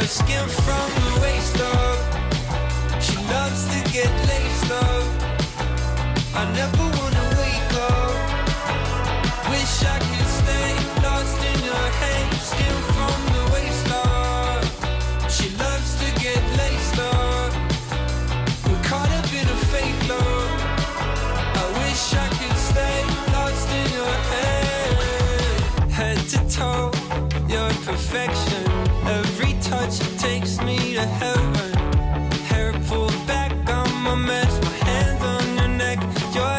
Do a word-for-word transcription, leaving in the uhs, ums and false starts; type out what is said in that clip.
skin from the waist up. She loves to get laced up. I never wanna wake up. Wish I could stay lost in her hair. Skin from the waist up. She loves to get laced up. We're caught up in a fake love. I wish I could stay lost in her hair. Head to toe, you're perfection. Every touch takes me to heaven.